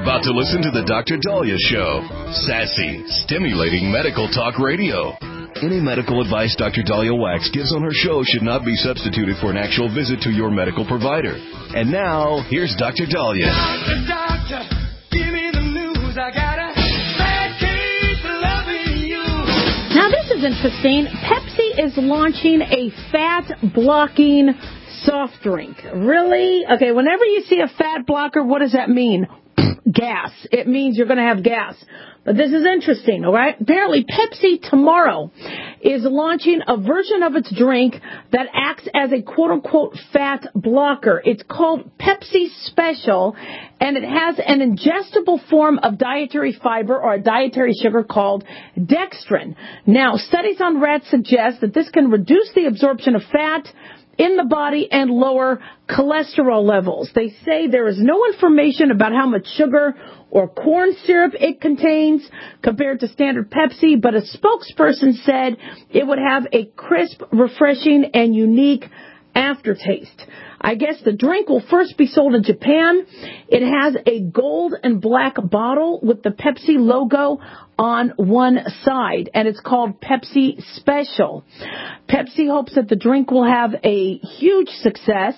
about to listen to the Dr. Daliah Show. Sassy, stimulating medical talk radio. Any medical advice Dr. Daliah Wax gives on her show should not be substituted for an actual visit to your medical provider. And now, here's Dr. Daliah. Doctor, give me the news. I got a bad case of loving you. Now, this is interesting. Pepsi is launching a fat-blocking soft drink. Really? Okay, whenever you see a fat blocker, what does that mean? Gas. It means you're going to have gas. But this is interesting, all right? Apparently, Pepsi tomorrow is launching a version of its drink that acts as a quote-unquote fat blocker. It's called Pepsi Special, and it has an ingestible form of dietary fiber or a dietary sugar called dextrin. Now, studies on rats suggest that this can reduce the absorption of fat in the body and lower cholesterol levels. They say there is no information about how much sugar or corn syrup it contains compared to standard Pepsi, but a spokesperson said it would have a crisp, refreshing, and unique aftertaste. I guess the drink will first be sold in Japan. It has a gold and black bottle with the Pepsi logo on one side, and it's called Pepsi Special. Pepsi hopes that the drink will have a huge success,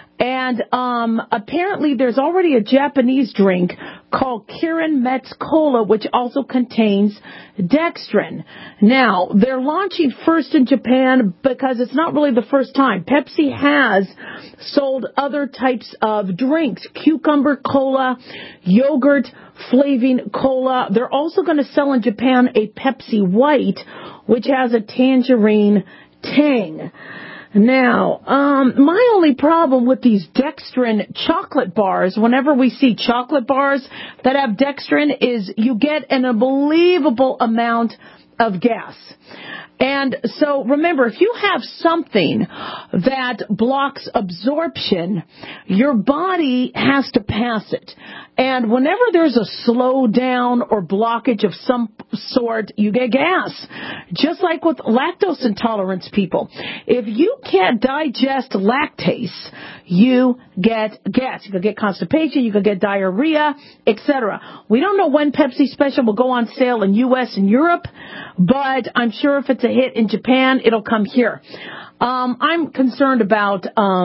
and apparently there's already a Japanese drink called Kirin Metz Cola, which also contains dextrin. Now, they're launching first in Japan because it's not really the first time. Pepsi has sold other types of drinks, cucumber cola, yogurt flavoring cola. They're also going to sell in Japan a Pepsi White, which has a tangerine tang. Now, my only problem with these dextrin chocolate bars, whenever we see chocolate bars that have dextrin, is you get an unbelievable amount of gas. And so remember, if you have something that blocks absorption, your body has to pass it. And whenever there's a slowdown or blockage of some sort, you get gas. Just like with lactose intolerance people. If you can't digest lactase, you get gas. You could get constipation, you could get diarrhea, etc. We don't know when Pepsi Special will go on sale in U.S. and Europe, but I'm sure if it's a hit in Japan, it'll come here. I'm concerned about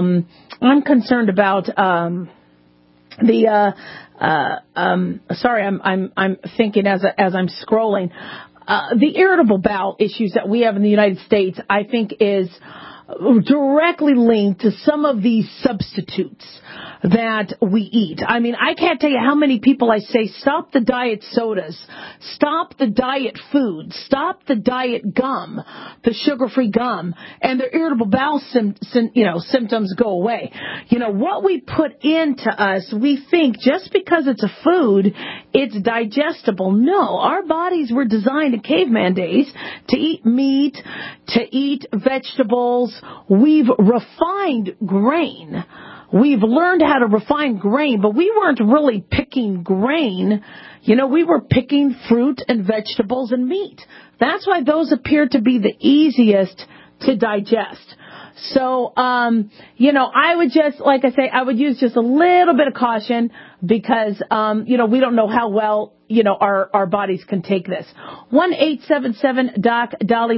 sorry, I'm thinking as I'm scrolling. The irritable bowel issues that we have in the United States, I think, is directly linked to some of these substitutes that we eat. I mean, I can't tell you how many people I say, stop the diet sodas, stop the diet food, stop the diet gum, the sugar-free gum, and their irritable bowel symptoms go away. You know, what we put into us, we think just because it's a food, it's digestible. No, our bodies were designed in caveman days to eat meat, to eat vegetables. We've refined grain. We've learned how to refine grain, but we weren't really picking grain. You know, we were picking fruit and vegetables and meat. That's why those appear to be the easiest to digest. So, I would just, like I say, I would use just a little bit of caution because, we don't know how well, our bodies can take this. 1-877-DOC-DALI,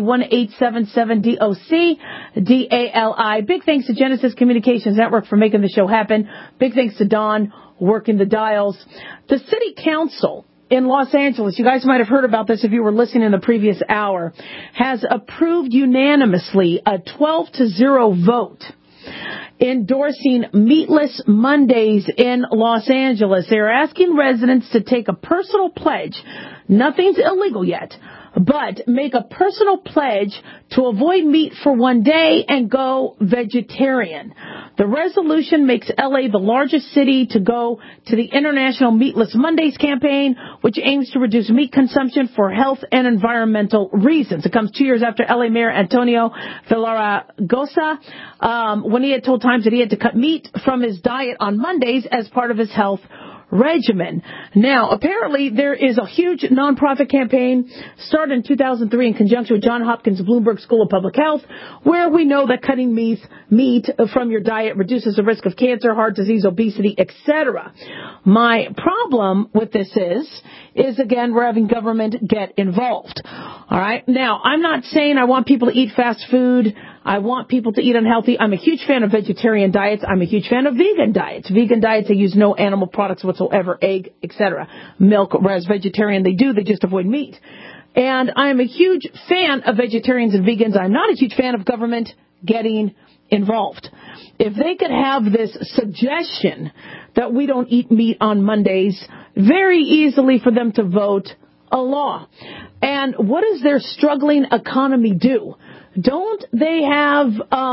1-877-DOC-DALI. Big thanks to Genesis Communications Network for making the show happen. Big thanks to Don working the dials. The City Council in Los Angeles, you guys might have heard about this if you were listening in the previous hour, has approved unanimously a 12-0 vote endorsing Meatless Mondays in Los Angeles. They're asking residents to take a personal pledge. Nothing's illegal yet, but make a personal pledge to avoid meat for one day and go vegetarian. The resolution makes L.A. the largest city to go to the International Meatless Mondays campaign, which aims to reduce meat consumption for health and environmental reasons. It comes 2 years after L.A. Mayor Antonio Villaraigosa, when he had told Times that he had to cut meat from his diet on Mondays as part of his health regimen. Now, apparently there is a huge nonprofit campaign started in 2003 in conjunction with Johns Hopkins Bloomberg School of Public Health, where we know that cutting meat from your diet reduces the risk of cancer, heart disease, obesity, etc. My problem with this is again, we're having government get involved. All right. Now, I'm not saying I want people to eat fast food. I want people to eat unhealthy. I'm a huge fan of vegetarian diets. I'm a huge fan of vegan diets. Vegan diets, they use no animal products whatsoever, egg, etc. Milk, whereas vegetarian, they just avoid meat. And I'm a huge fan of vegetarians and vegans. I'm not a huge fan of government getting involved. If they could have this suggestion that we don't eat meat on Mondays, very easily for them to vote a law. And what does their struggling economy do? Don't they have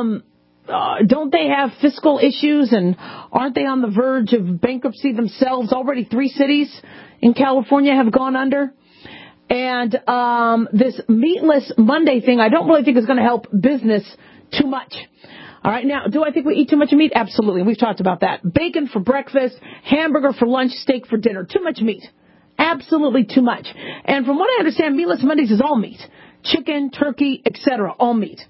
fiscal issues, and aren't they on the verge of bankruptcy themselves? Already 3 cities in California have gone under. And this Meatless Monday thing, I don't really think is going to help business too much. All right, now, do I think we eat too much meat? Absolutely. We've talked about that. Bacon for breakfast, hamburger for lunch, steak for dinner. Too much meat. Absolutely too much. And from what I understand, Meatless Mondays is all meat. Chicken, turkey, etc., all meat.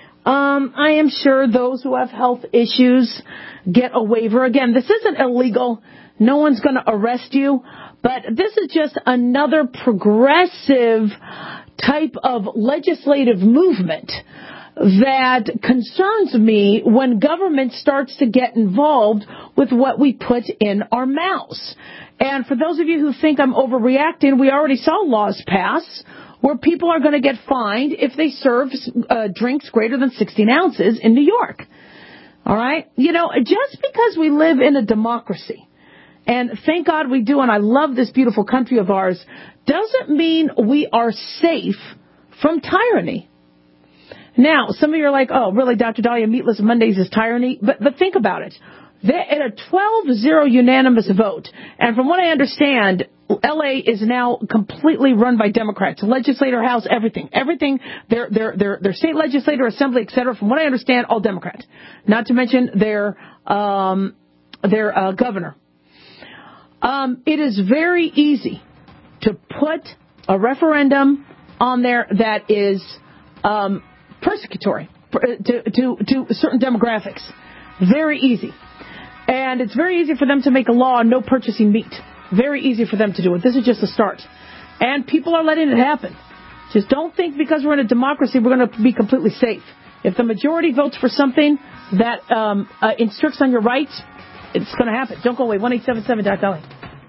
I am sure those who have health issues get a waiver. Again, this isn't illegal. No one's going to arrest you. But this is just another progressive type of legislative movement that concerns me when government starts to get involved with what we put in our mouths. And for those of you who think I'm overreacting, we already saw laws pass where people are going to get fined if they serve drinks greater than 16 ounces in New York. All right? You know, just because we live in a democracy, and thank God we do, and I love this beautiful country of ours, doesn't mean we are safe from tyranny. Now, some of you are like, oh, really, Dr. Dahlia, Meatless Mondays is tyranny? But think about it. In a 12-0 unanimous vote, and from what I understand, L.A. is now completely run by Democrats, legislator, House, everything, their state legislator, assembly, etc. From what I understand, all Democrat. Not to mention their governor. It is very easy to put a referendum on there that is persecutory to certain demographics. Very easy. And it's very easy for them to make a law on no purchasing meat. Very easy for them to do it. This is just a start. And people are letting it happen. Just don't think because we're in a democracy we're going to be completely safe. If the majority votes for something that instructs on your rights, it's going to happen. Don't go away. 1-877-DOC-LA.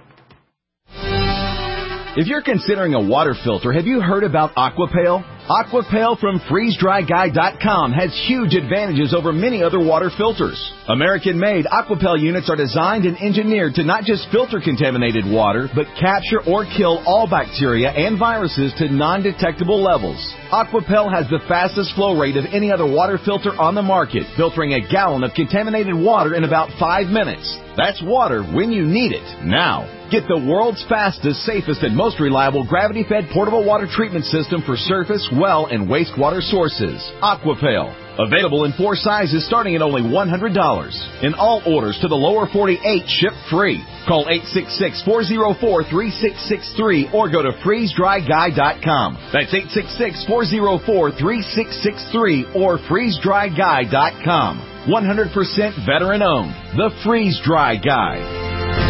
If you're considering a water filter, have you heard about Aquapale? Aquapale from FreezeDryGuy.com has huge advantages over many other water filters. American-made Aquapale units are designed and engineered to not just filter contaminated water, but capture or kill all bacteria and viruses to non-detectable levels. Aquapale has the fastest flow rate of any other water filter on the market, filtering a gallon of contaminated water in about 5 minutes. That's water when you need it, now. Get the world's fastest, safest, and most reliable gravity-fed portable water treatment system for surface, well, and wastewater sources. Aquapale. Available in 4 sizes starting at only $100. And all orders to the lower 48 ship free. Call 866-404-3663 or go to FreezeDryGuy.com. That's 866-404-3663 or FreezeDryGuy.com. 100% veteran-owned. The Freeze Dry Guy.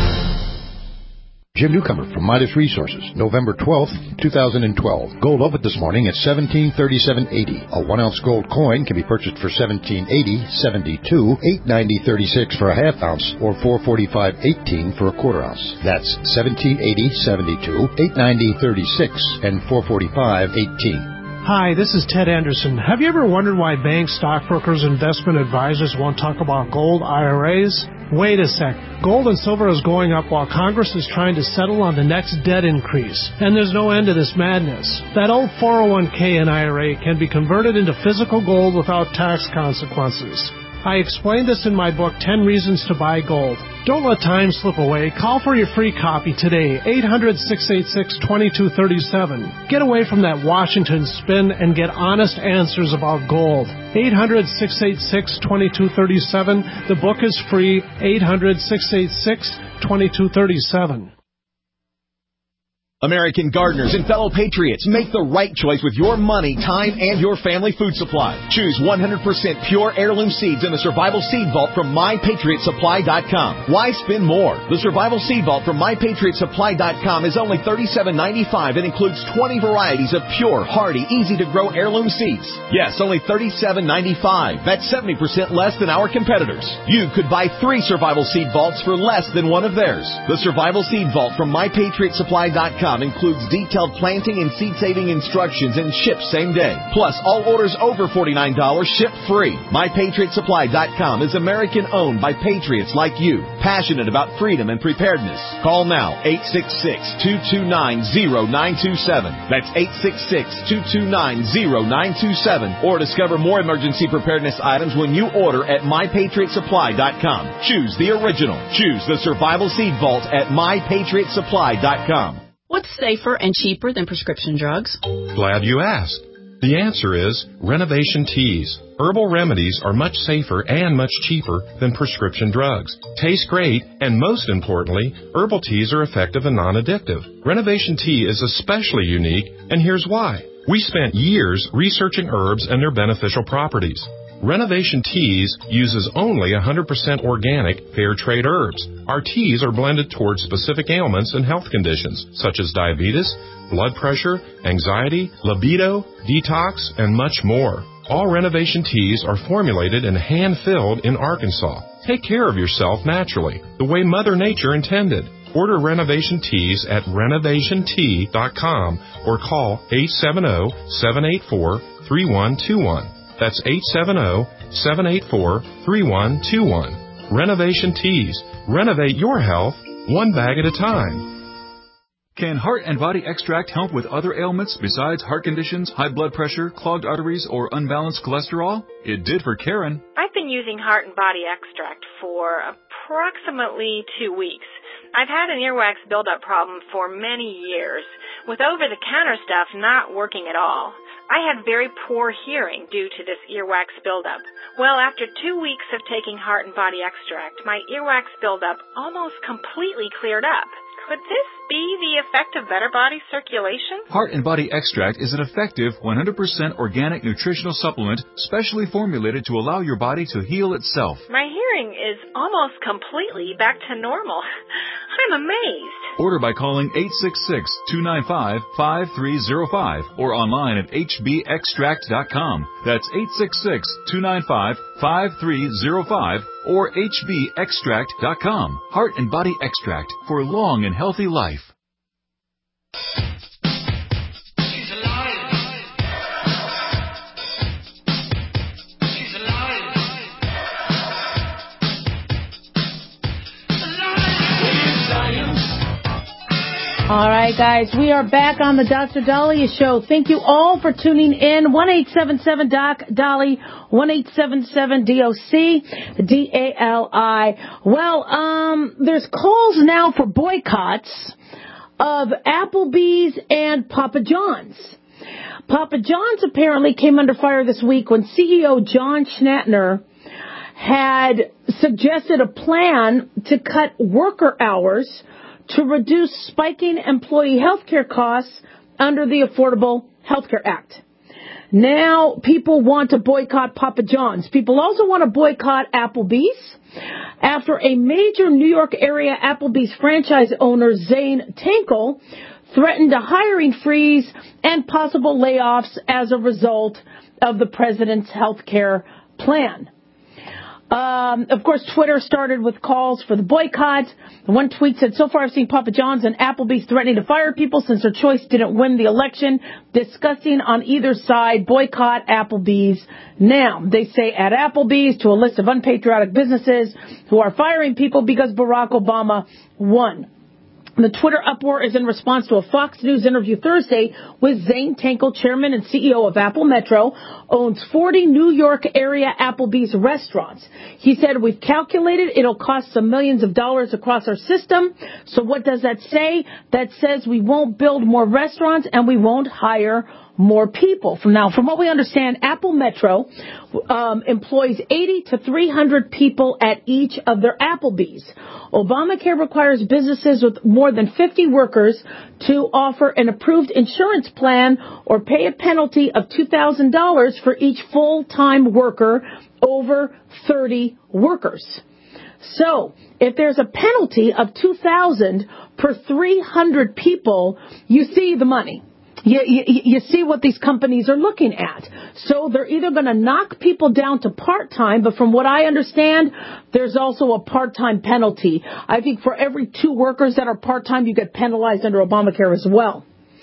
Jim Newcomer from Midas Resources, November 12th, 2012. Gold opened this morning at $1737.80. A 1-ounce gold coin can be purchased for $17.80.72, $8.90.36 for a half ounce, or $4.45.18 for a quarter ounce. That's $17.80.72, $8.90.36, and $4.45.18. Hi, this is Ted Anderson. Have you ever wondered why banks, stockbrokers, investment advisors won't talk about gold IRAs? Wait a sec. Gold and silver is going up while Congress is trying to settle on the next debt increase. And there's no end to this madness. That old 401k and IRA can be converted into physical gold without tax consequences. I explained this in my book, 10 Reasons to Buy Gold. Don't let time slip away. Call for your free copy today, 800-686-2237. Get away from that Washington spin and get honest answers about gold. 800-686-2237. The book is free, 800-686-2237. American gardeners and fellow patriots, make the right choice with your money, time, and your family food supply. Choose 100% pure heirloom seeds in the Survival Seed Vault from MyPatriotSupply.com. Why spend more? The Survival Seed Vault from MyPatriotSupply.com is only $37.95 and includes 20 varieties of pure, hardy, easy-to-grow heirloom seeds. Yes, only $37.95. That's 70% less than our competitors. You could buy 3 Survival Seed Vaults for less than one of theirs. The Survival Seed Vault from MyPatriotSupply.com includes detailed planting and seed-saving instructions and ships same day. Plus, all orders over $49 ship free. MyPatriotSupply.com is American-owned by patriots like you, passionate about freedom and preparedness. Call now, 866-229-0927. That's 866-229-0927. Or discover more emergency preparedness items when you order at MyPatriotSupply.com. Choose the original. Choose the Survival Seed Vault at MyPatriotSupply.com. What's safer and cheaper than prescription drugs? Glad you asked. The answer is Renovation Teas. Herbal remedies are much safer and much cheaper than prescription drugs. Taste great, and most importantly, herbal teas are effective and non-addictive. Renovation Tea is especially unique, and here's why. We spent years researching herbs and their beneficial properties. Renovation Teas uses only 100% organic, fair trade herbs. Our teas are blended towards specific ailments and health conditions, such as diabetes, blood pressure, anxiety, libido, detox, and much more. All Renovation Teas are formulated and hand-filled in Arkansas. Take care of yourself naturally, the way Mother Nature intended. Order Renovation Teas at renovationtea.com or call 870-784-3121. That's 870-784-3121. Renovation Teas. Renovate your health, one bag at a time. Can Heart and Body Extract help with other ailments besides heart conditions, high blood pressure, clogged arteries, or unbalanced cholesterol? It did for Karen. I've been using Heart and Body Extract for approximately 2 weeks. I've had an earwax buildup problem for many years, with over-the-counter stuff not working at all. I had very poor hearing due to this earwax buildup. Well, after 2 weeks of taking Heart and Body Extract, my earwax buildup almost completely cleared up. Could this be the effect of better body circulation? Heart and Body Extract is an effective 100% organic nutritional supplement specially formulated to allow your body to heal itself. My hearing is almost completely back to normal. I'm amazed. Order by calling 866-295-5305 or online at hbextract.com. That's 866-295-5305 or hbextract.com. Heart and Body Extract for long and healthy life. All right, guys, we are back on the Dr. Dahlia Show. Thank you all for tuning in. 1-877-DOC-DALI, 1-877-DOC-DALI. Well, there's calls now for boycotts of Applebee's and Papa John's. Papa John's apparently came under fire this week when CEO John Schnatter had suggested a plan to cut worker hours to reduce spiking employee health care costs under the Affordable Health Care Act. Now people want to boycott Papa John's. People also want to boycott Applebee's after a major New York area Applebee's franchise owner, Zane Tinkle, threatened a hiring freeze and possible layoffs as a result of the president's health care plan. Of course, Twitter started with calls for the boycott. One tweet said, so far I've seen Papa John's and Applebee's threatening to fire people since their choice didn't win the election. Discussing on either side, boycott Applebee's now. They say add Applebee's to a list of unpatriotic businesses who are firing people because Barack Obama won. The Twitter uproar is in response to a Fox News interview Thursday with Zane Tankel, chairman and CEO of Apple Metro, owns 40 New York area Applebee's restaurants. He said, we've calculated it'll cost some millions of dollars across our system. So what does that say? That says we won't build more restaurants and we won't hire more people. From what we understand, Apple Metro employs 80 to 300 people at each of their Applebee's. Obamacare requires businesses with more than 50 workers to offer an approved insurance plan or pay a penalty of $2,000 for each full-time worker over 30 workers. So, if there's a penalty of $2,000 per 300 people, you see the money. You see what these companies are looking at. So they're either going to knock people down to part-time, but from what I understand, there's also a part-time penalty. I think for every 2 workers that are part-time, you get penalized under Obamacare as well.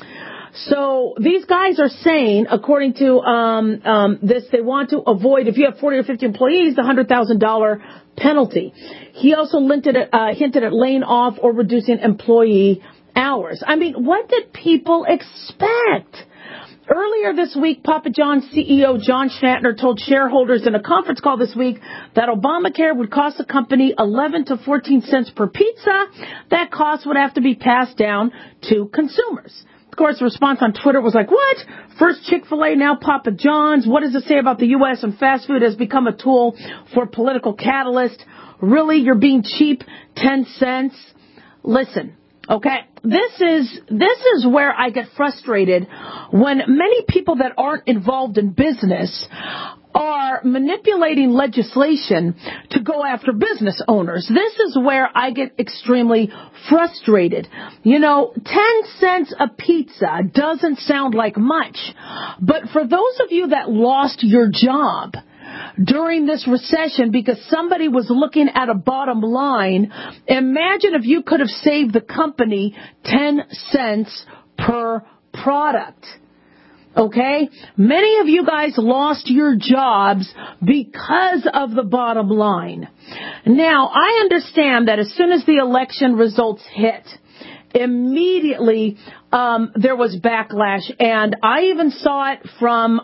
So these guys are saying, according to this, they want to avoid, if you have 40 or 50 employees, the $100,000 penalty. He also hinted at laying off or reducing employee hours. I mean, what did people expect? Earlier this week, Papa John's CEO John Schnatter told shareholders in a conference call this week that Obamacare would cost the company 11 to 14 cents per pizza. That cost would have to be passed down to consumers. Of course, the response on Twitter was like, what? First Chick-fil-A, now Papa John's. What does it say about the U.S. and fast food has become a tool for political catalyst? Really, you're being cheap, 10 cents? Listen. Okay, this is where I get frustrated when many people that aren't involved in business are manipulating legislation to go after business owners. This is where I get extremely frustrated. 10 cents a pizza doesn't sound like much, but for those of you that lost your job during this recession because somebody was looking at a bottom line, imagine if you could have saved the company 10 cents per product. Okay? Many of you guys lost your jobs because of the bottom line. Now, I understand that as soon as the election results hit, immediately there was backlash, and I even saw it from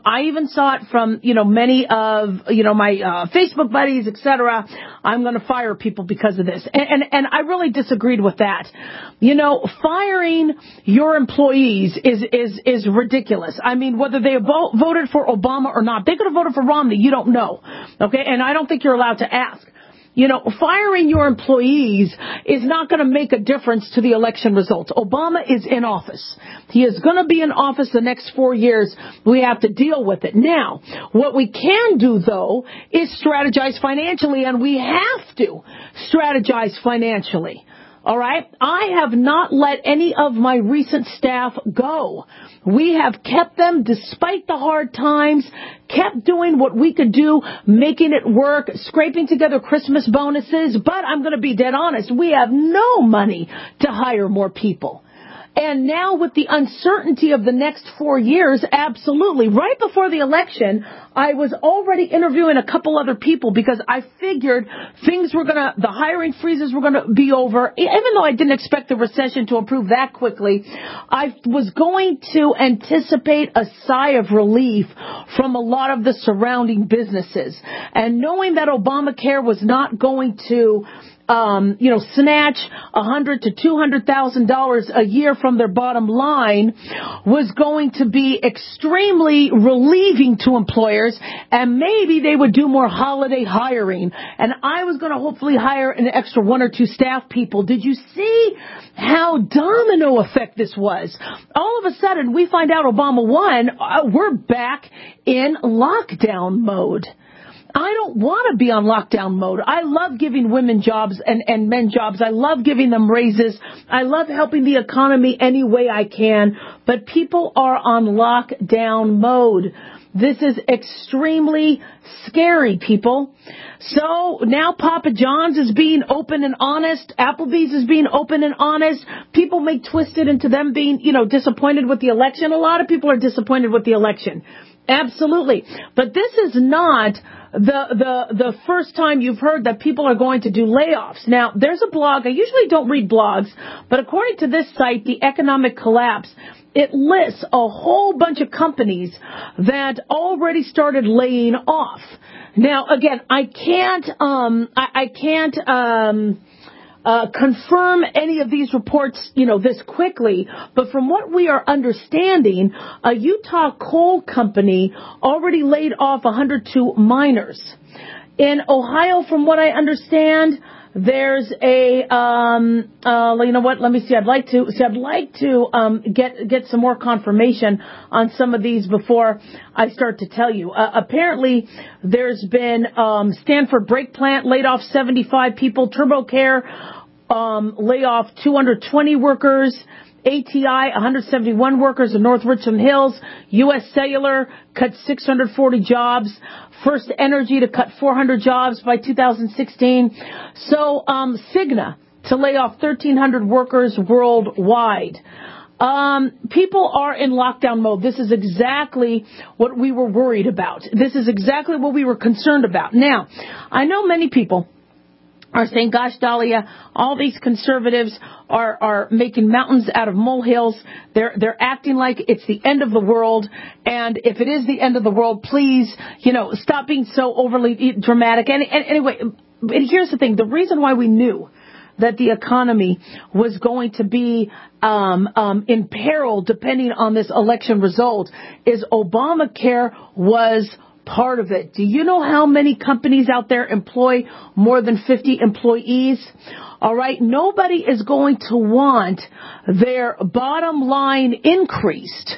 many of my Facebook buddies, etc. I'm going to fire people because of this, and I really disagreed with that. Firing your employees is ridiculous. I mean, whether they voted for Obama or not, they could have voted for Romney. You don't know, okay? And I don't think you're allowed to ask. Firing your employees is not going to make a difference to the election results. Obama is in office. He is going to be in office the next 4 years. We have to deal with it. Now, what we can do, though, is strategize financially, and we have to strategize financially. All right? I have not let any of my recent staff go. We have kept them despite the hard times, kept doing what we could do, making it work, scraping together Christmas bonuses. But I'm going to be dead honest, we have no money to hire more people. And now with the uncertainty of the next 4 years, absolutely. Right before the election, I was already interviewing a couple other people because I figured the hiring freezes were going to be over. Even though I didn't expect the recession to improve that quickly, I was going to anticipate a sigh of relief from a lot of the surrounding businesses. And knowing that Obamacare was not going to snatch $100,000 to $200,000 a year from their bottom line was going to be extremely relieving to employers, and maybe they would do more holiday hiring. And I was going to hopefully hire an extra 1 or 2 staff people. Did you see how domino effect this was? All of a sudden, we find out Obama won. We're back in lockdown mode. I don't want to be on lockdown mode. I love giving women jobs and men jobs. I love giving them raises. I love helping the economy any way I can. But people are on lockdown mode. This is extremely scary, people. So now Papa John's is being open and honest. Applebee's is being open and honest. People may twist it into them being, disappointed with the election. A lot of people are disappointed with the election. Absolutely. But this is not the first time you've heard that people are going to do layoffs. Now, there's a blog. I usually don't read blogs, but according to this site, The Economic Collapse, it lists a whole bunch of companies that already started laying off. Now, again, I can't confirm any of these reports, this quickly, but from what we are understanding, a Utah coal company already laid off 102 miners. In Ohio, from what I understand, there's a, let me see. I'd like to get some more confirmation on some of these before I start to tell you. Apparently, there's been Stanford Brake Plant laid off 75 people. TurboCare laid off 220 workers. ATI, 171 workers in North Richland Hills. U.S. Cellular cut 640 jobs. First Energy to cut 400 jobs by 2016. So, Cigna to lay off 1,300 workers worldwide. People are in lockdown mode. This is exactly what we were worried about. This is exactly what we were concerned about. Now, I know many people are saying, gosh, Dahlia, all these conservatives are making mountains out of molehills. They're acting like it's the end of the world. And if it is the end of the world, please, stop being so overly dramatic. And anyway, here's the thing. The reason why we knew that the economy was going to be in peril depending on this election result is Obamacare was part of it. Do you know how many companies out there employ more than 50 employees? All right. Nobody is going to want their bottom line increased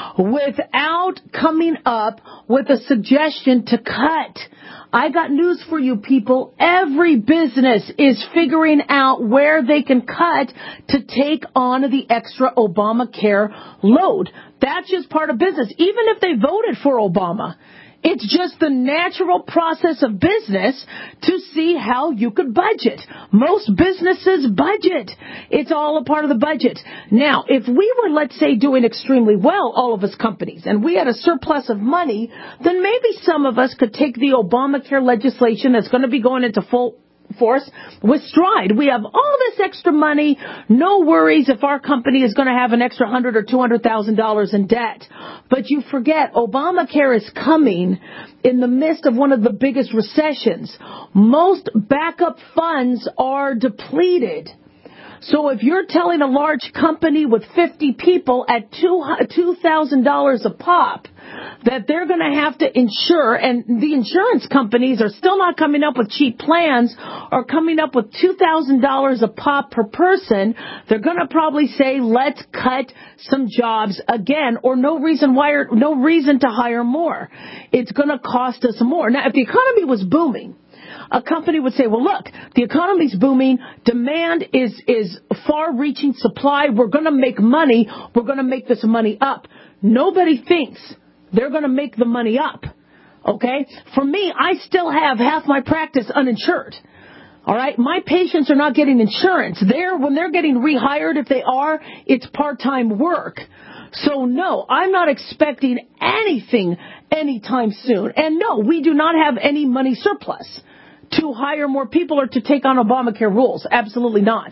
without coming up with a suggestion to cut. I got news for you people. Every business is figuring out where they can cut to take on the extra Obamacare load. That's just part of business. Even if they voted for Obama, it's just the natural process of business to see how you could budget. Most businesses budget. It's all a part of the budget. Now, if we were, let's say, doing extremely well, all of us companies, and we had a surplus of money, then maybe some of us could take the Obamacare legislation that's going to be going into full force with stride. We have all this extra money. No worries if our company is going to have an extra $100,000 or $200,000 in debt. But you forget, Obamacare is coming in the midst of one of the biggest recessions. Most backup funds are depleted. So if you're telling a large company with 50 people at $2,000 a pop that they're going to have to insure, and the insurance companies are still not coming up with cheap plans or coming up with $2,000 a pop per person, they're going to probably say, let's cut some jobs again, or no reason to hire more. It's going to cost us more. Now, if the economy was booming, a company would say, well, look, the economy's booming. Demand is far-reaching supply. We're going to make money. We're going to make this money up. Nobody thinks they're going to make the money up. Okay? For me, I still have half my practice uninsured. All right? My patients are not getting insurance. When they're getting rehired, if they are, it's part-time work. So, no, I'm not expecting anything anytime soon. And, no, we do not have any money surplus to hire more people or to take on Obamacare rules. Absolutely not.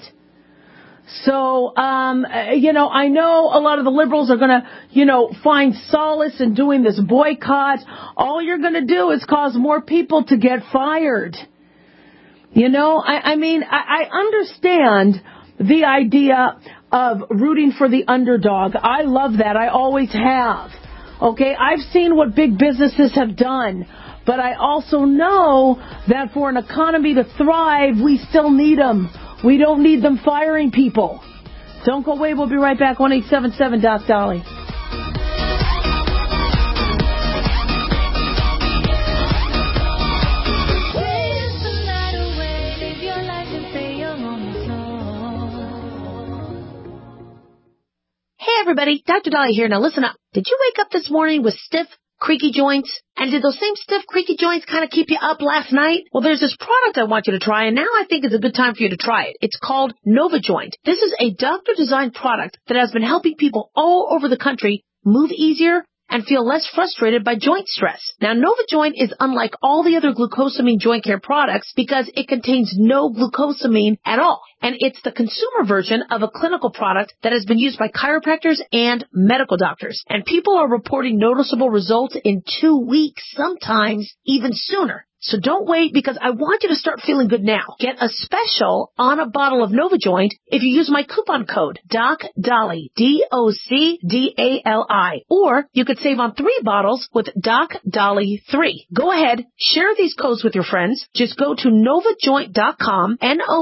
So, I know a lot of the liberals are going to, find solace in doing this boycott. All you're going to do is cause more people to get fired. I understand the idea of rooting for the underdog. I love that. I always have. Okay, I've seen what big businesses have done. But I also know that for an economy to thrive, we still need them. We don't need them firing people. Don't go away. We'll be right back. 1-877 Doc Dolly. Hey, everybody. Dr. Dolly here. Now, listen up. Did you wake up this morning with stiff, creaky joints? And did those same stiff, creaky joints kind of keep you up last night? Well, there's this product I want you to try, and now I think it's a good time for you to try it. It's called NovaJoint. This is a doctor-designed product that has been helping people all over the country move easier and feel less frustrated by joint stress. Now, NovaJoint is unlike all the other glucosamine joint care products because it contains no glucosamine at all. And it's the consumer version of a clinical product that has been used by chiropractors and medical doctors. And people are reporting noticeable results in 2 weeks, sometimes even sooner. So don't wait, because I want you to start feeling good now. Get a special on a bottle of NovaJoint if you use my coupon code DocDali, DocDali. Or you could save on 3 bottles with DocDali3. Go ahead, share these codes with your friends. Just go to NovaJoint.com,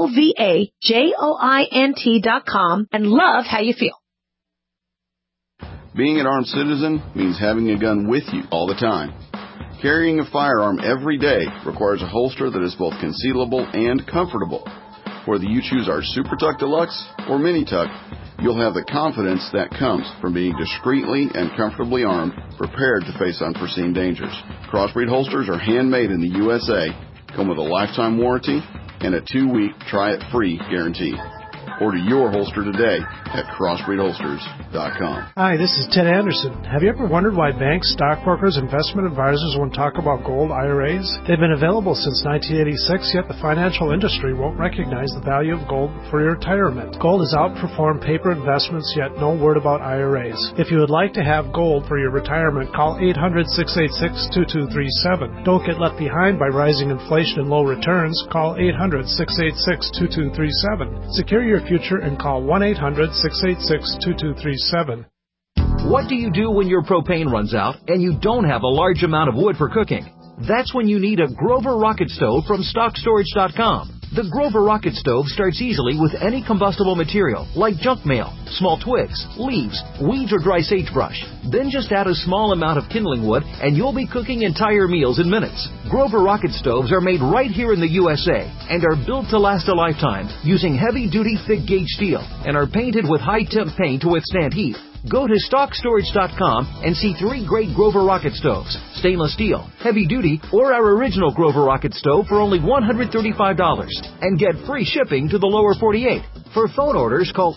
NovaJoint.com, and love how you feel. Being an armed citizen means having a gun with you all the time. Carrying a firearm every day requires a holster that is both concealable and comfortable. Whether you choose our Super Tuck Deluxe or Mini Tuck, you'll have the confidence that comes from being discreetly and comfortably armed, prepared to face unforeseen dangers. Crossbreed holsters are handmade in the USA, come with a lifetime warranty, and a 2-week try-it-free guarantee. Order your holster today at CrossbreedHolsters.com. Hi, this is Ted Anderson. Have you ever wondered why banks, stockbrokers, investment advisors won't talk about gold IRAs? They've been available since 1986, yet the financial industry won't recognize the value of gold for your retirement. Gold has outperformed paper investments, yet no word about IRAs. If you would like to have gold for your retirement, call 800-686-2237. Don't get left behind by rising inflation and low returns. Call 800-686-2237. Secure your future and call 1-800-686-2237. What do you do when your propane runs out and you don't have a large amount of wood for cooking? That's when you need a Grover Rocket Stove from StockStorage.com. The Grover Rocket Stove starts easily with any combustible material, like junk mail, small twigs, leaves, weeds, or dry sagebrush. Then just add a small amount of kindling wood, and you'll be cooking entire meals in minutes. Grover Rocket Stoves are made right here in the USA and are built to last a lifetime using heavy-duty, thick-gauge steel and are painted with high-temp paint to withstand heat. Go to StockStorage.com and see 3 great Grover Rocket Stoves, stainless steel, heavy duty, or our original Grover Rocket Stove for only $135, and get free shipping to the lower 48. For phone orders, call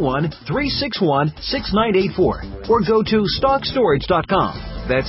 801-361-6984 or go to StockStorage.com. That's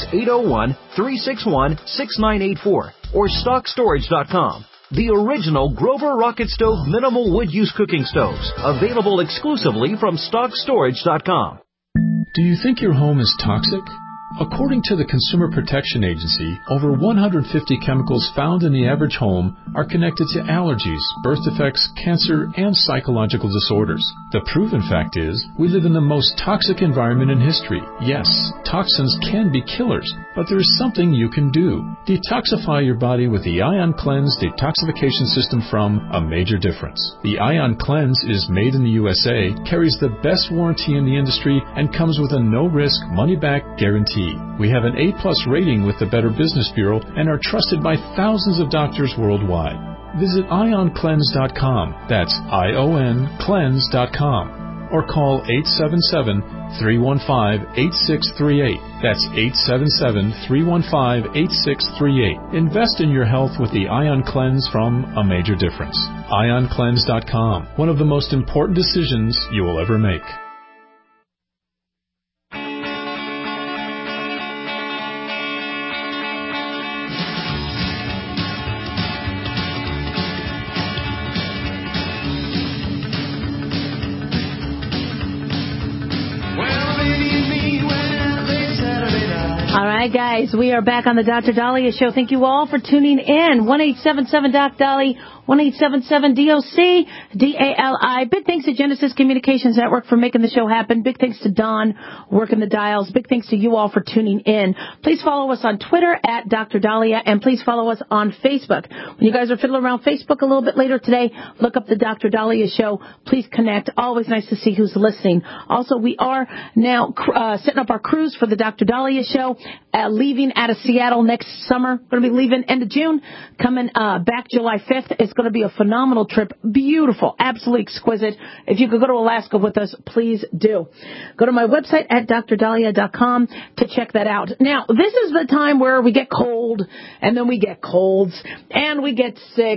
801-361-6984 or StockStorage.com. The original Grover Rocket Stove minimal wood use cooking stoves, available exclusively from StockStorage.com. Do you think your home is toxic? According to the Consumer Protection Agency, over 150 chemicals found in the average home are connected to allergies, birth defects, cancer, and psychological disorders. The proven fact is, we live in the most toxic environment in history. Yes, toxins can be killers, but there is something you can do. Detoxify your body with the Ion Cleanse detoxification system from A Major Difference. The Ion Cleanse is made in the USA, carries the best warranty in the industry, and comes with a no-risk, money-back guarantee. We have an A+ rating with the Better Business Bureau and are trusted by thousands of doctors worldwide. Visit IonCleanse.com. That's IonCleanse.com. Or call 877-315-8638. That's 877-315-8638. Invest in your health with the Ion Cleanse from A Major Difference. IonCleanse.com. One of the most important decisions you will ever make. All right, guys, we are back on the Dr. Daliah Show. Thank you all for tuning in. 1-877-DOC-DALI, 1-877-DOC-DALI. Big thanks to Genesis Communications Network for making the show happen. Big thanks to Don working the dials. Big thanks to you all for tuning in. Please follow us on Twitter at Dr. Daliah, and please follow us on Facebook. When you guys are fiddling around Facebook a little bit later today, look up the Dr. Daliah Show. Please connect. Always nice to see who's listening. Also, we are now setting up our cruise for the Dr. Daliah Show, leaving out of Seattle next summer. We're going to be leaving end of June, coming back July 5th. It's going to be a phenomenal trip. Beautiful. Absolutely exquisite. If you could go to Alaska with us, please do. Go to my website at DrDaliah.com to check that out. Now, this is the time where we get cold, and then we get colds, and we get sick,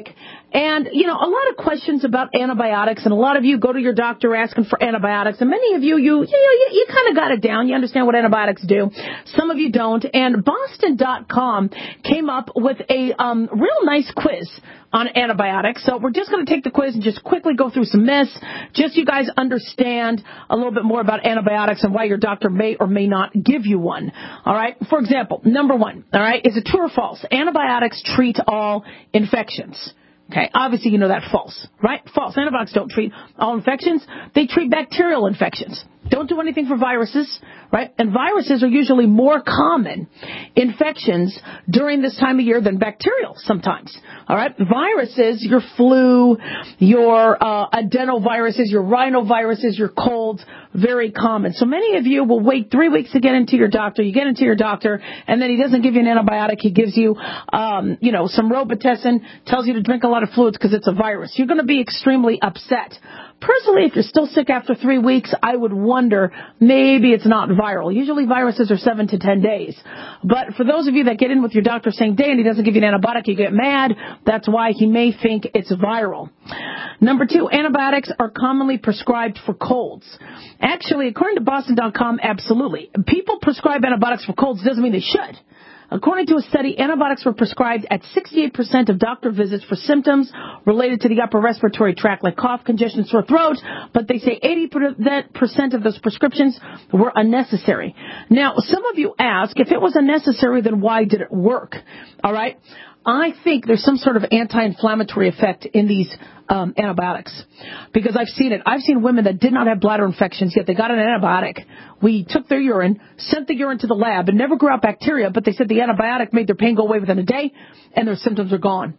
And, a lot of questions about antibiotics, and a lot of you go to your doctor asking for antibiotics, and many of you kind of got it down. You understand what antibiotics do. Some of you don't. And Boston.com came up with a real nice quiz on antibiotics. So we're just going to take the quiz and just quickly go through some myths, just so you guys understand a little bit more about antibiotics and why your doctor may or may not give you one. All right. For example, number one, all right, is it true or false? Antibiotics treat all infections. Okay, obviously you know that's false, right? False. Antibiotics don't treat all infections. They treat bacterial infections. Don't do anything for viruses, right? And viruses are usually more common infections during this time of year than bacterial sometimes, all right? Viruses, your flu, your adenoviruses, your rhinoviruses, your colds, very common. So many of you will wait 3 weeks to get into your doctor. You get into your doctor, and then he doesn't give you an antibiotic. He gives you, some Robitussin, tells you to drink a lot of fluids because it's a virus. You're going to be extremely upset. Personally, if you're still sick after 3 weeks, I would wonder maybe it's not viral. Usually viruses are 7 to 10 days. But for those of you that get in with your doctor same day and he doesn't give you an antibiotic, you get mad. That's why he may think it's viral. Number 2, antibiotics are commonly prescribed for colds. Actually, according to Boston.com, absolutely. People prescribe antibiotics for colds doesn't mean they should. According to a study, antibiotics were prescribed at 68% of doctor visits for symptoms related to the upper respiratory tract, like cough, congestion, sore throat, but they say 80% of those prescriptions were unnecessary. Now, some of you ask, if it was unnecessary, then why did it work? All right? I think there's some sort of anti-inflammatory effect in these antibiotics, because I've seen it. I've seen women that did not have bladder infections, yet they got an antibiotic. We took their urine, sent the urine to the lab, and never grew out bacteria, but they said the antibiotic made their pain go away within a day, and their symptoms are gone.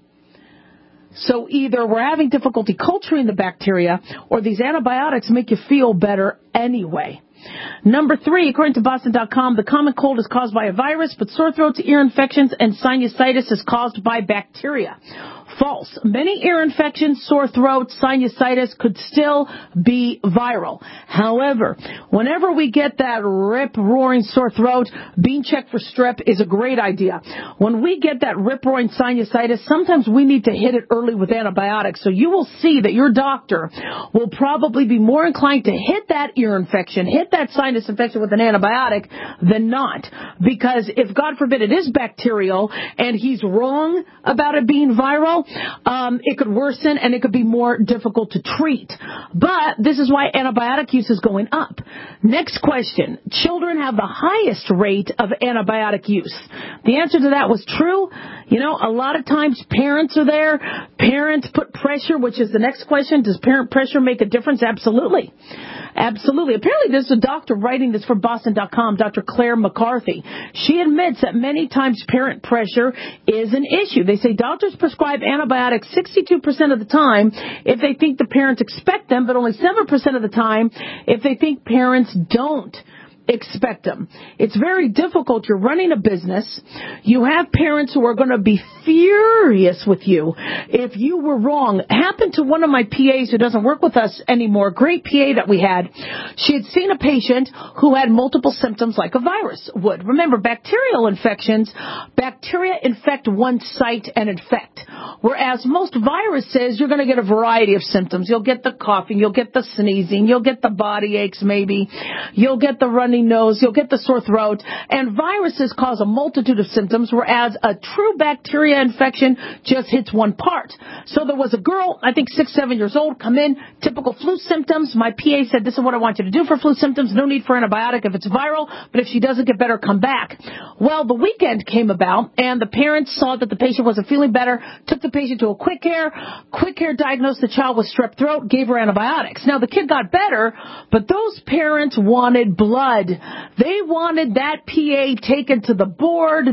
So either we're having difficulty culturing the bacteria, or these antibiotics make you feel better anyway. Number 3, according to Boston.com, the common cold is caused by a virus, but sore throats, ear infections, and sinusitis is caused by bacteria. False. Many ear infections, sore throat, sinusitis could still be viral. However, whenever we get that rip-roaring sore throat, being checked for strep is a great idea. When we get that rip-roaring sinusitis, sometimes we need to hit it early with antibiotics. So you will see that your doctor will probably be more inclined to hit that ear infection, hit that sinus infection with an antibiotic than not. Because if, God forbid, it is bacterial and he's wrong about it being viral, it could worsen and it could be more difficult to treat. But this is why antibiotic use is going up. Next question. Children have the highest rate of antibiotic use. The answer to that was true. A lot of times parents are there. Parents put pressure, which is the next question. Does parent pressure make a difference? Absolutely. Absolutely. Apparently there's a doctor writing this for Boston.com, Dr. Claire McCarthy. She admits that many times parent pressure is an issue. They say doctors prescribe antibiotics 62% of the time if they think the parents expect them, but only 7% of the time if they think parents don't expect them. It's very difficult. You're running a business. You have parents who are going to be furious with you if you were wrong. It happened to one of my PAs who doesn't work with us anymore, great PA that we had. She had seen a patient who had multiple symptoms like a virus would. Remember, bacterial infections, bacteria infect one site and infect. Whereas most viruses, you're going to get a variety of symptoms. You'll get the coughing, you'll get the sneezing, you'll get the body aches maybe, you'll get the runny nose, you'll get the sore throat, and viruses cause a multitude of symptoms, whereas a true bacteria infection just hits one part. So there was a girl, I think 6-7 years old, come in, typical flu symptoms. My PA said, this is what I want you to do for flu symptoms, no need for antibiotic if it's viral, but if she doesn't get better, come back. Well, the weekend came about, and the parents saw that the patient wasn't feeling better, took the patient to a quick care diagnosed the child with strep throat, gave her antibiotics. Now, the kid got better, but those parents wanted blood. They wanted that PA taken to the board.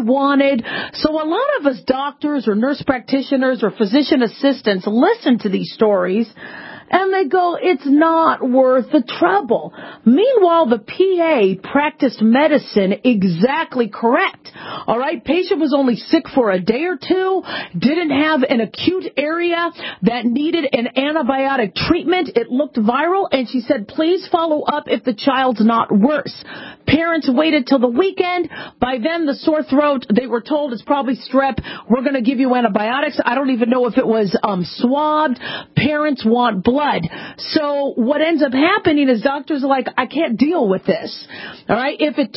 So a lot of us doctors or nurse practitioners or physician assistants listen to these stories And they go, it's not worth the trouble. Meanwhile, the PA practiced medicine exactly correct. All right, patient was only sick for a day or two, didn't have an acute area that needed an antibiotic treatment. It looked viral, and she said, please follow up if the child's not worse. Parents waited till the weekend. By then, the sore throat, they were told it's probably strep. We're going to give you antibiotics. I don't even know if it was swabbed. Parents want blood. So what ends up happening is doctors are like, I can't deal with this. All right, if it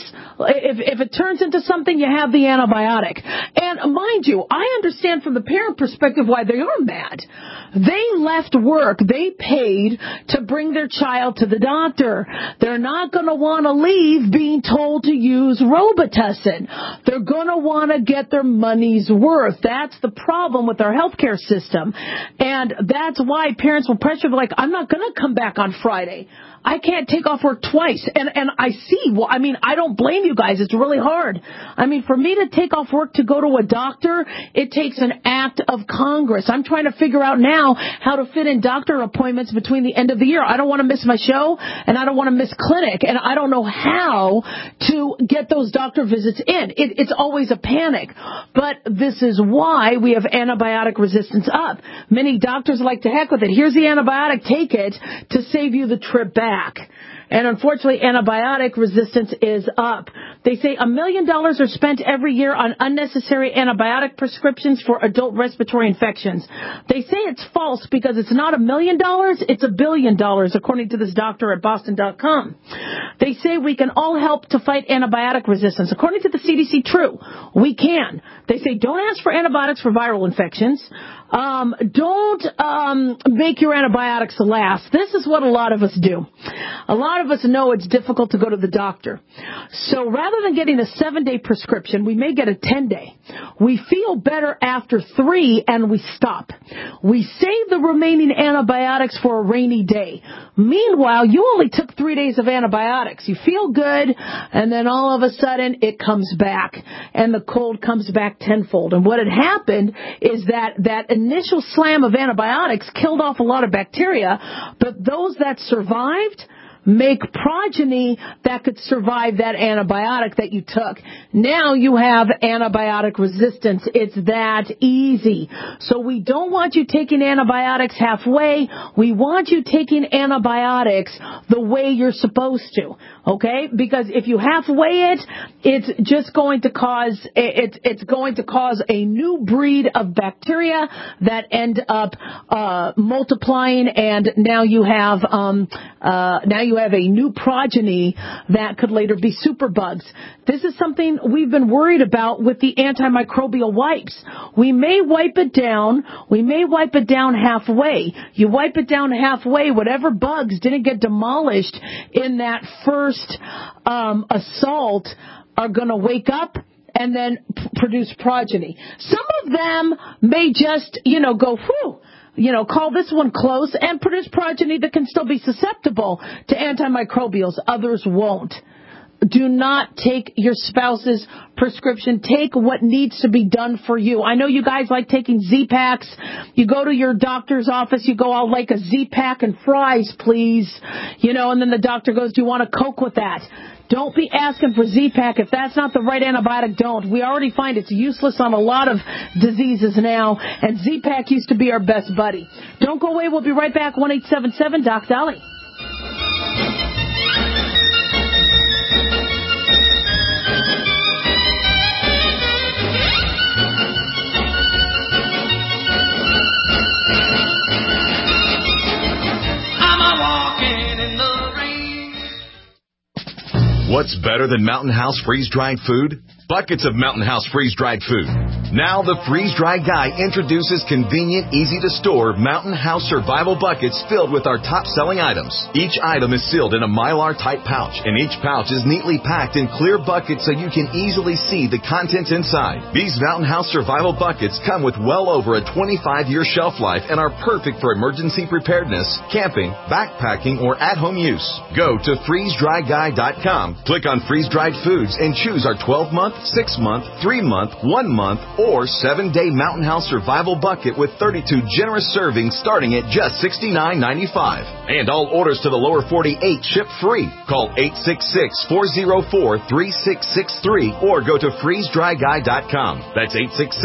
turns into something, you have the antibiotic. And mind you, I understand from the parent perspective why they are mad. They left work. They paid to bring their child to the doctor. They're not going to want to leave being told to use Robitussin. They're going to want to get their money's worth. That's the problem with our healthcare system. And that's why parents will pressure, like, I'm not going to come back on Friday. I can't take off work twice. And I see, well, I mean, I don't blame you guys. It's really hard. I mean, for me to take off work to go to a doctor, it takes an act of Congress. I'm trying to figure out now how to fit in doctor appointments between the end of the year. I don't want to miss my show, and I don't want to miss clinic, and I don't know how to get those doctor visits in. It's always a panic. But this is why we have antibiotic resistance up. Many doctors are like, to heck with it. Here's the antibiotic. Take it to save you the trip back. And unfortunately, antibiotic resistance is up. They say $1 million are spent every year on unnecessary antibiotic prescriptions for adult respiratory infections. They say it's false because it's not $1 million, it's $1 billion, according to this doctor at Boston.com. They say we can all help to fight antibiotic resistance. According to the CDC, true, we can. They say don't ask for antibiotics for viral infections. Don't make your antibiotics last. This is what a lot of us do. A lot of us know it's difficult to go to the doctor. So rather than getting a 7-day prescription, we may get a 10-day. We feel better after 3 and we stop. We save the remaining antibiotics for a rainy day. Meanwhile, you only took 3 days of antibiotics. You feel good, and then all of a sudden it comes back, and the cold comes back tenfold. And what had happened is that initial slam of antibiotics killed off a lot of bacteria, but those that survived make progeny that could survive that antibiotic that you took. Now you have antibiotic resistance. It's that easy. So we don't want you taking antibiotics halfway. We want you taking antibiotics the way you're supposed to. Okay? Because if you halfway it, it's just going to cause a new breed of bacteria that end up multiplying, and now you have a new progeny that could later be superbugs. This is something we've been worried about with the antimicrobial wipes. We may wipe it down. We may wipe it down halfway. You wipe it down halfway, whatever bugs didn't get demolished in that first assault are going to wake up and then produce progeny. Some of them may just, go, whew, call this one close and produce progeny that can still be susceptible to antimicrobials. Others won't. Do not take your spouse's prescription. Take what needs to be done for you. I know you guys like taking Z-Packs. You go to your doctor's office, you go, I'll like a Z-Pack and fries, please. And then the doctor goes, do you want a Coke with that? Don't be asking for Z-Pack. If that's not the right antibiotic, don't. We already find it's useless on a lot of diseases now, and Z-Pack used to be our best buddy. Don't go away. We'll be right back. 1-877-DOC-DOLLY. What's better than Mountain House freeze-dried food? Buckets of Mountain House freeze-dried food. Now the freeze-dried guy introduces convenient, easy-to-store Mountain House survival buckets filled with our top-selling items. Each item is sealed in a Mylar-type pouch, and each pouch is neatly packed in clear buckets so you can easily see the contents inside. These Mountain House survival buckets come with well over a 25-year shelf life and are perfect for emergency preparedness, camping, backpacking, or at-home use. Go to freezedryguy.com, click on freeze-dried foods, and choose our 12-month, 6-month, 3-month, 1-month, or 7-day Mountain House Survival Bucket with 32 generous servings starting at just $69.95. And all orders to the lower 48 ship free. Call 866-404-3663 or go to freezedryguy.com. That's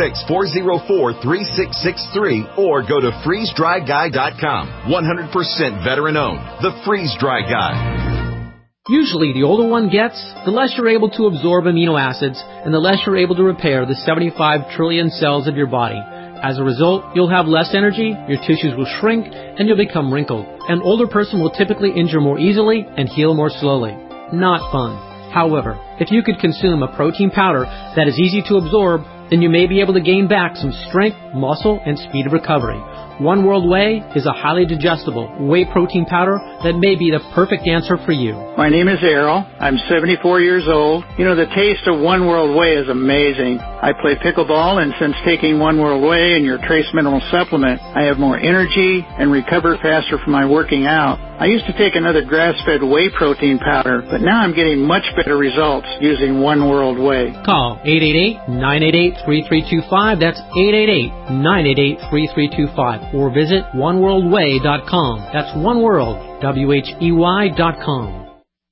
866-404-3663 or go to freezedryguy.com. 100% veteran owned. The Freeze Dry Guy. Usually, the older one gets, the less you're able to absorb amino acids and the less you're able to repair the 75 trillion cells of your body. As a result, you'll have less energy, your tissues will shrink, and you'll become wrinkled. An older person will typically injure more easily and heal more slowly. Not fun. However, if you could consume a protein powder that is easy to absorb, then you may be able to gain back some strength, muscle, and speed of recovery. One World Whey is a highly digestible whey protein powder that may be the perfect answer for you. My name is Errol. I'm 74 years old. You know, the taste of One World Whey is amazing. I play pickleball, and since taking One World Whey and your trace mineral supplement, I have more energy and recover faster from my working out. I used to take another grass-fed whey protein powder, but now I'm getting much better results using One World Whey. Call 888-988-3325. That's 888-988-3325. Or visit oneworldwhey.com. That's oneworld, WHEY.com.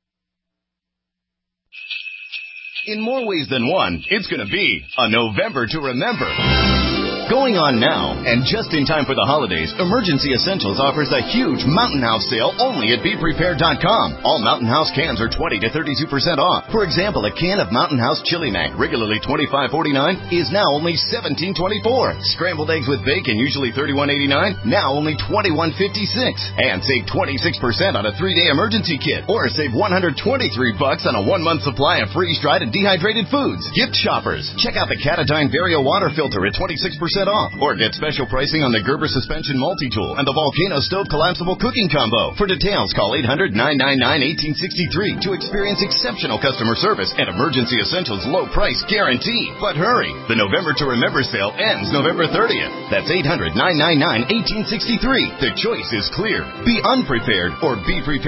In more ways than one, it's going to be a November to remember. Going on now, and just in time for the holidays, Emergency Essentials offers a huge Mountain House sale only at BePrepared.com. All Mountain House cans are 20 to 32% off. For example, a can of Mountain House Chili Mac, regularly $25.49, is now only $17.24. Scrambled eggs with bacon, usually $31.89, now only $21.56. And save 26% on a 3-day emergency kit, or save $123 on a 1-month supply of freeze-dried and dehydrated foods. Gift shoppers, check out the Catadine Vario water filter at 26% off, or get special pricing on the Gerber suspension multi-tool and the Volcano stove collapsible cooking combo. For details, call 800-999-1863 to experience exceptional customer service and Emergency Essentials low price guarantee. But hurry, the November to Remember sale ends November 30th. That's 800-999-1863. The choice is clear. Be unprepared or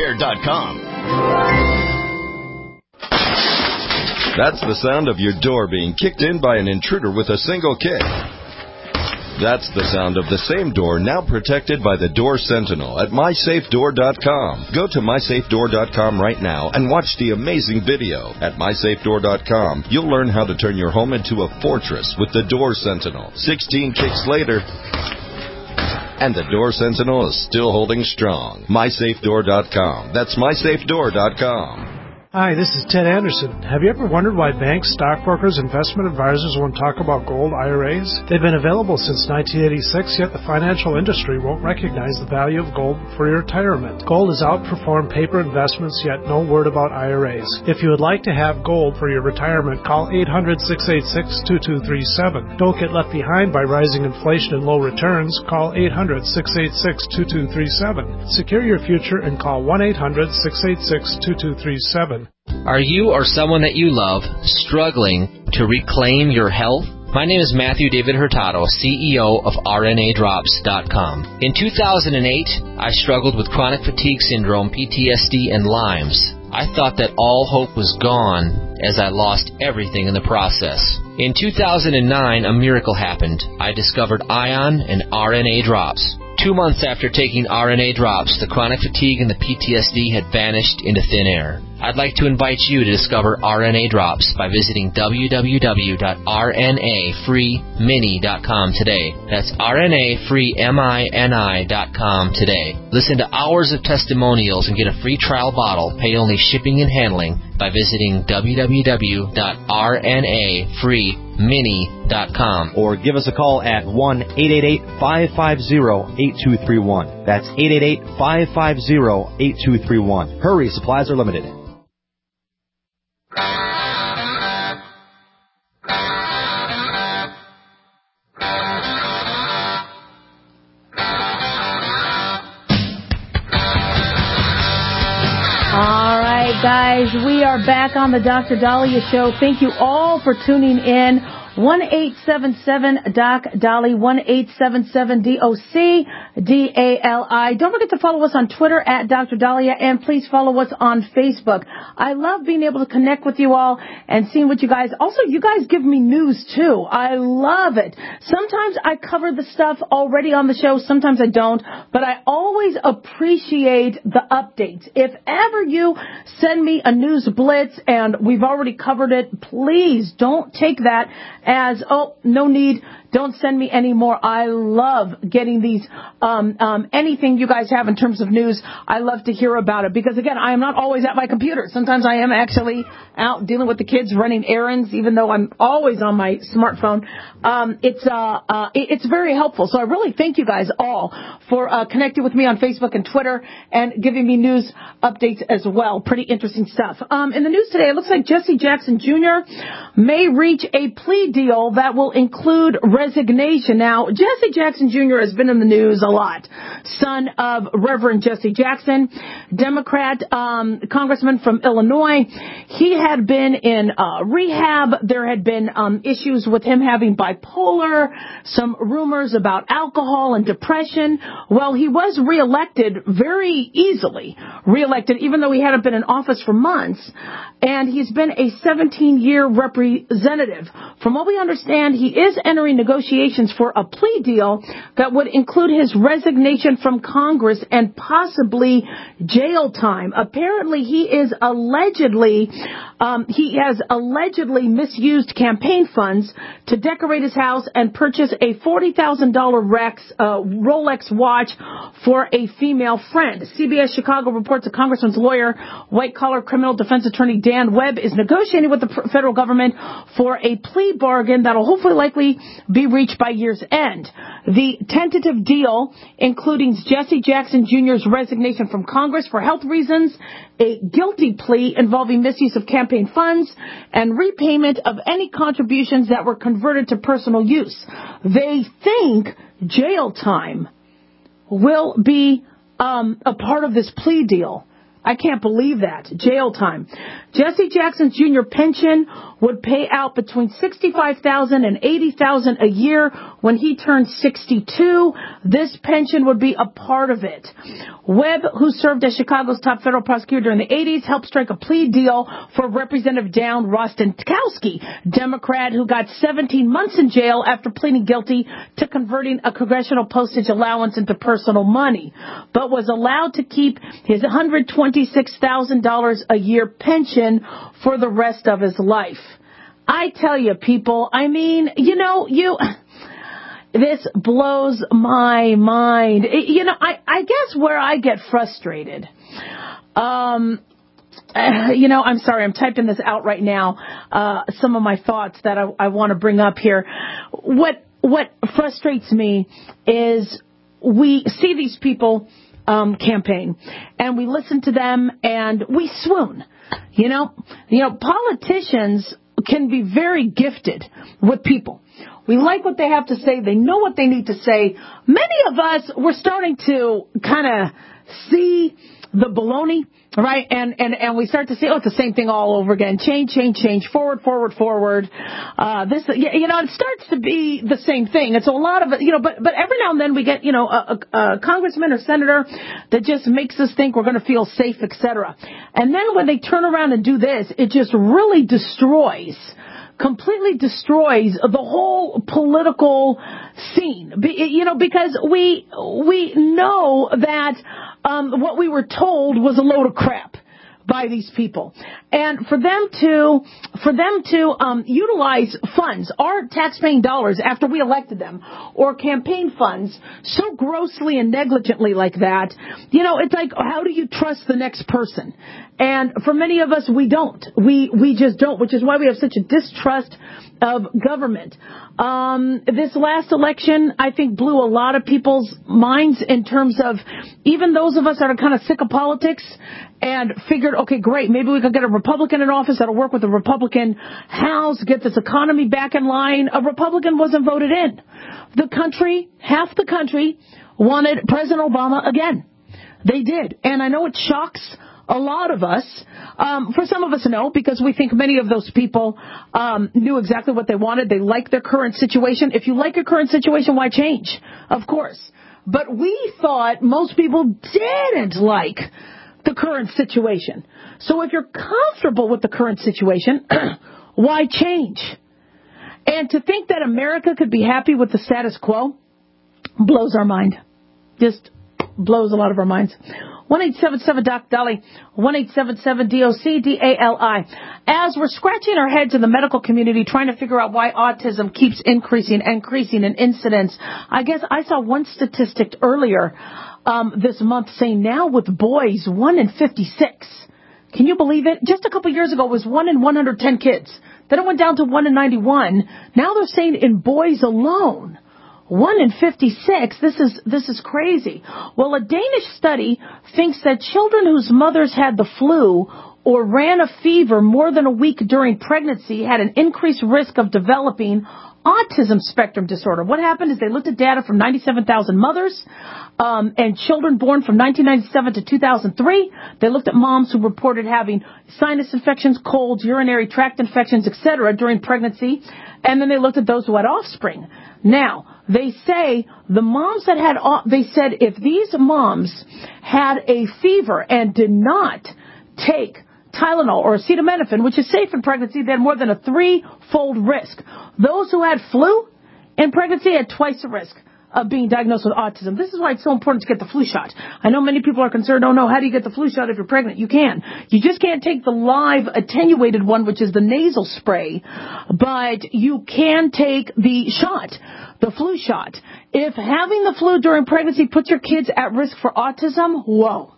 BePrepared.com. That's the sound of your door being kicked in by an intruder with a single kick. That's the sound of the same door now protected by the Door Sentinel at MySafeDoor.com. Go to MySafeDoor.com right now and watch the amazing video. At MySafeDoor.com, you'll learn how to turn your home into a fortress with the Door Sentinel. 16 kicks later, and the Door Sentinel is still holding strong. MySafeDoor.com. That's MySafeDoor.com. Hi, this is Ted Anderson. Have you ever wondered why banks, stockbrokers, investment advisors won't talk about gold IRAs? They've been available since 1986, yet the financial industry won't recognize the value of gold for your retirement. Gold has outperformed paper investments, yet no word about IRAs. If you would like to have gold for your retirement, call 800-686-2237. Don't get left behind by rising inflation and low returns. Call 800-686-2237. Secure your future and call 1-800-686-2237. Are you or someone that you love struggling to reclaim your health? My name is Matthew David Hurtado, CEO of RNADrops.com. In 2008, I struggled with chronic fatigue syndrome, PTSD, and Lyme's. I thought that all hope was gone as I lost everything in the process. In 2009, a miracle happened. I discovered ION and RNA drops. 2 months after taking RNA drops, the chronic fatigue and the PTSD had vanished into thin air. I'd like to invite you to discover RNA drops by visiting www.rnafreemini.com today. That's rnafreemini.com today. Listen to hours of testimonials and get a free trial bottle. Pay only shipping and handling by visiting www.rnafreemini.com. Or give us a call at 1-888-550-8231. That's 888-550-8231. Hurry, supplies are limited. Guys, we are back on the Dr. Dahlia Show. Thank you all for tuning in. 1-877-DOC-DOLLY, 1-877-DOC-DALI. Don't forget to follow us on Twitter at Dr. Dahlia, and please follow us on Facebook. I love being able to connect with you all and seeing what you guys... Also, you guys give me news, too. I love it. Sometimes I cover the stuff already on the show. Sometimes I don't. But I always appreciate the updates. If ever you send me a news blitz and we've already covered it, please don't take that as, oh, no need, don't send me any more. I love getting these, anything you guys have in terms of news. I love to hear about it because, again, I am not always at my computer. Sometimes I am actually out dealing with the kids, running errands, even though I'm always on my smartphone. It's very helpful. So I really thank you guys all for connecting with me on Facebook and Twitter and giving me news updates as well. Pretty interesting stuff. In the news today, it looks like Jesse Jackson Jr. may reach a plea deal that will include resignation. Now, Jesse Jackson Jr. has been in the news a lot. Son of Reverend Jesse Jackson, Democrat congressman from Illinois. He had been in rehab. There had been issues with him having bipolar, some rumors about alcohol and depression. Well, he was reelected very easily, even though he hadn't been in office for months. And he's been a 17-year representative. From what we understand, he is entering negotiations for a plea deal that would include his resignation from Congress and possibly jail time. Apparently, he has allegedly misused campaign funds to decorate his house and purchase a $40,000 Rolex watch for a female friend. CBS Chicago reports a congressman's lawyer, white-collar criminal defense attorney Dan Webb, is negotiating with the federal government for a plea bargain that will hopefully likely be reached by year's end. The tentative deal, including Jesse Jackson Jr.'s resignation from Congress for health reasons, a guilty plea involving misuse of campaign funds, and repayment of any contributions that were converted to personal use. They think jail time will be a part of this plea deal. I can't believe that. Jail time. Jesse Jackson Jr. pension would pay out between $65,000 and $80,000 a year when he turns 62. This pension would be a part of it. Webb, who served as Chicago's top federal prosecutor during the 80s, helped strike a plea deal for Representative Down Rostenkowski, Democrat who got 17 months in jail after pleading guilty to converting a congressional postage allowance into personal money, but was allowed to keep his $126,000 a year pension for the rest of his life. I tell you, people, I mean, this blows my mind. I guess where I get frustrated, I'm sorry, I'm typing this out right now, some of my thoughts that I want to bring up here. What frustrates me is we see these people campaign, and we listen to them, and we swoon. Politicians can be very gifted with people. We like what they have to say. They know what they need to say. Many of us, we're starting to kind of see the baloney, right? And we start to say, oh, it's the same thing all over again. Change, forward. It starts to be the same thing. It's a lot of it, but every now and then we get, a congressman or senator that just makes us think we're going to feel safe, etc. And then when they turn around and do this, it just really completely destroys the whole political scene, because we know that what we were told was a load of crap by these people. And for them to utilize funds, our taxpaying dollars after we elected them, or campaign funds so grossly and negligently like that, it's like, how do you trust the next person? And for many of us, we don't. We just don't, which is why we have such a distrust of government. This last election, I think, blew a lot of people's minds in terms of even those of us that are kind of sick of politics and figured, okay, great, maybe we could get a Republican in office that'll work with the Republican House, get this economy back in line. A Republican wasn't voted in. Half the country wanted President Obama again. They did. And I know it shocks A lot of us. For some of us, no, because we think many of those people knew exactly what they wanted. They like their current situation. If you like your current situation, why change? Of course. But we thought most people didn't like the current situation. So if you're comfortable with the current situation, why change? And to think that America could be happy with the status quo blows our mind. Just blows a lot of our minds. 1-877-DOC-DOLLY, 1-877-DOC-DALI. As we're scratching our heads in the medical community trying to figure out why autism keeps increasing in incidence, I guess I saw one statistic earlier this month saying now with boys, 1 in 56. Can you believe it? Just a couple years ago it was 1 in 110 kids. Then it went down to 1 in 91. Now they're saying in boys alone, 1 in 56. This is crazy. Well, a Danish study thinks that children whose mothers had the flu or ran a fever more than a week during pregnancy had an increased risk of developing autism spectrum disorder. What happened is they looked at data from 97,000 mothers and children born from 1997 to 2003. They looked at moms who reported having sinus infections, colds, urinary tract infections, etc. during pregnancy. And then they looked at those who had offspring. Now, they say the moms that had, they said if these moms had a fever and did not take Tylenol or acetaminophen, which is safe in pregnancy, they had more than a 3-fold risk. Those who had flu in pregnancy had twice the risk of being diagnosed with autism. This is why it's so important to get the flu shot. I know many people are concerned, oh no, how do you get the flu shot if you're pregnant? You can. You just can't take the live attenuated one, which is the nasal spray, but you can take the shot, the flu shot. If having the flu during pregnancy puts your kids at risk for autism, whoa.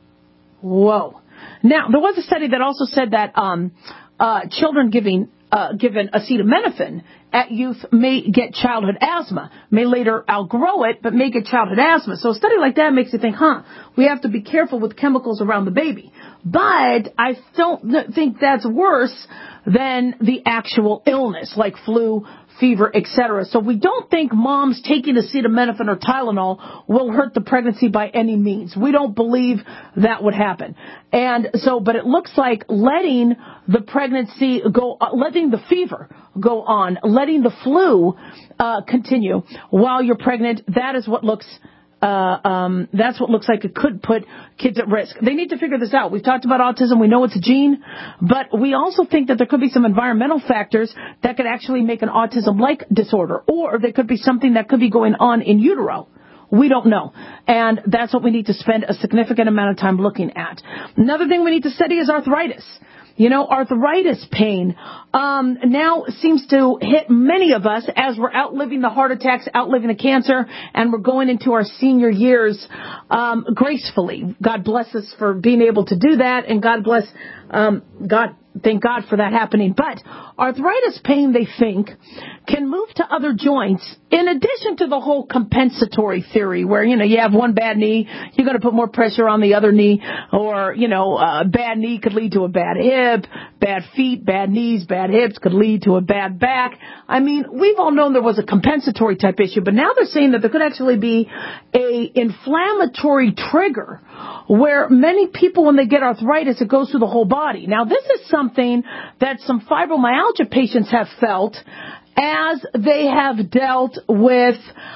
Now, there was a study that also said that children given acetaminophen at youth may get childhood asthma, may later outgrow it, but may get childhood asthma. So a study like that makes you think, we have to be careful with chemicals around the baby. But I don't think that's worse than the actual illness, like flu, fever, etc. So we don't think moms taking acetaminophen or Tylenol will hurt the pregnancy by any means. We don't believe that would happen. And so, but it looks like letting the pregnancy go, letting the fever go on, letting the flu continue while you're pregnant, that is what looks that's what looks like it could put kids at risk. They need to figure this out. We've talked about autism. We know it's a gene, but we also think that there could be some environmental factors that could actually make an autism-like disorder, or there could be something that could be going on in utero. We don't know. And that's what we need to spend a significant amount of time looking at. Another thing we need to study is arthritis. You know, arthritis pain now seems to hit many of us as we're outliving the heart attacks, outliving the cancer, and we're going into our senior years gracefully. God bless us for being able to do that, and God bless thank God for that happening. But arthritis pain, they think, can move to other joints in addition to the whole compensatory theory where, you have one bad knee, you're going to put more pressure on the other knee, or, a bad knee could lead to a bad hip, bad feet, bad knees, bad hips could lead to a bad back. I mean, we've all known there was a compensatory type issue, but now they're saying that there could actually be a inflammatory trigger where many people, when they get arthritis, it goes through the whole body. Now, this is something that some fibromyalgia patients have felt as they have dealt with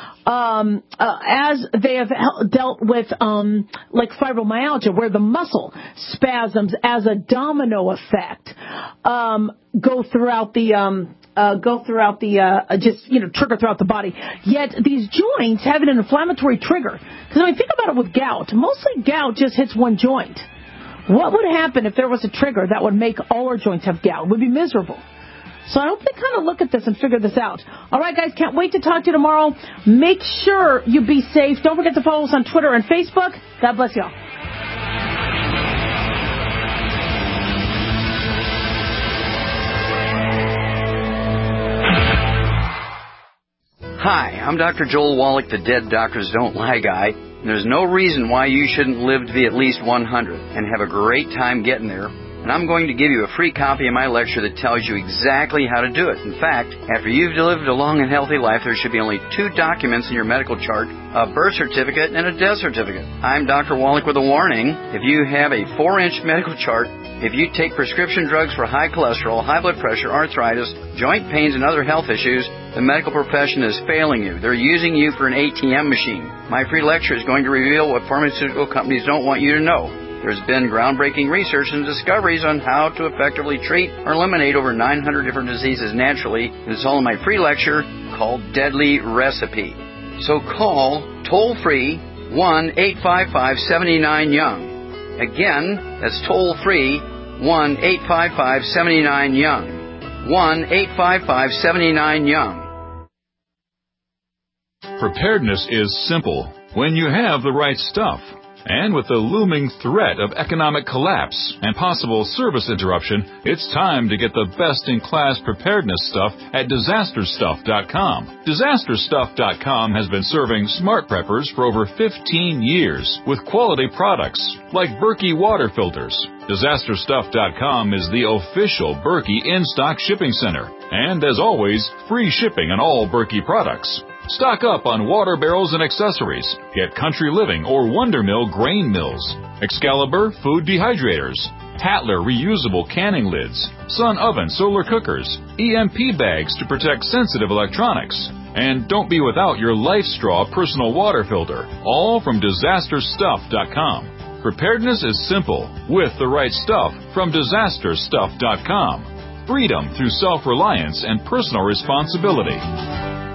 like fibromyalgia, where the muscle spasms as a domino effect go throughout the trigger throughout the body. Yet these joints have an inflammatory trigger. Because when you think about it with gout, mostly gout just hits one joint. What would happen if there was a trigger that would make all our joints have gout? It would be miserable. So I hope they kind of look at this and figure this out. All right, guys, can't wait to talk to you tomorrow. Make sure you be safe. Don't forget to follow us on Twitter and Facebook. God bless y'all. Hi, I'm Dr. Joel Wallach, the Dead Doctors Don't Lie guy. There's no reason why you shouldn't live to be at least 100 and have a great time getting there. and I'm going to give you a free copy of my lecture that tells you exactly how to do it. In fact, after you've lived a long and healthy life, there should be only 2 documents in your medical chart, a birth certificate and a death certificate. I'm Dr. Wallach with a warning. If you have a 4-inch medical chart, if you take prescription drugs for high cholesterol, high blood pressure, arthritis, joint pains, and other health issues, the medical profession is failing you. They're using you for an ATM machine. My free lecture is going to reveal what pharmaceutical companies don't want you to know. There's been groundbreaking research and discoveries on how to effectively treat or eliminate over 900 different diseases naturally. It's all in my free lecture called Deadly Recipe. So call toll-free 1-855-79-YOUNG. Again, that's toll-free 1-855-79-YOUNG. 1-855-79-YOUNG. Preparedness is simple when you have the right stuff. And with the looming threat of economic collapse and possible service interruption, it's time to get the best-in-class preparedness stuff at DisasterStuff.com. DisasterStuff.com has been serving smart preppers for over 15 years with quality products like Berkey water filters. DisasterStuff.com is the official Berkey in-stock shipping center. And as always, free shipping on all Berkey products. Stock up on water barrels and accessories. Get Country Living or Wonder Mill grain mills, Excalibur food dehydrators, Hatler reusable canning lids, Sun oven solar cookers, EMP bags to protect sensitive electronics. And don't be without your LifeStraw personal water filter, all from DisasterStuff.com. Preparedness is simple with the right stuff from DisasterStuff.com. Freedom through self-reliance and personal responsibility.